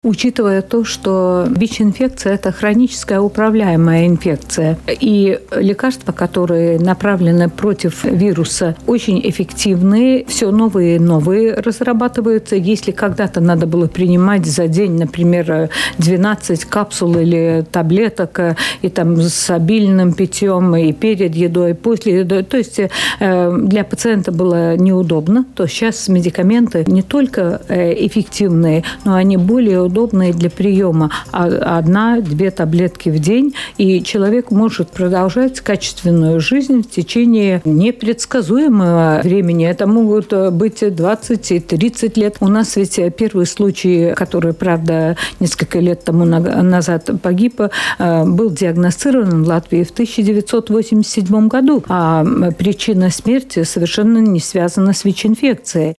Учитывая то, что ВИЧ-инфекция – это хроническая управляемая инфекция, и лекарства, которые направлены против вируса, очень эффективные, все новые и новые разрабатываются. Если когда-то надо было принимать за день, например, 12 капсул или таблеток, и там с обильным питьем, и перед едой, и после еды, то есть для пациента было неудобно, то сейчас медикаменты не только эффективные, но они более удобные для приема. 1-2 таблетки в день, и человек может продолжать качественную жизнь в течение непредсказуемого времени. Это могут быть 20 и 30 лет. У нас ведь первый случай, который, правда, несколько лет тому назад погиб, был диагностирован в Латвии в 1987 году. А причина смерти совершенно не связана с ВИЧ-инфекцией.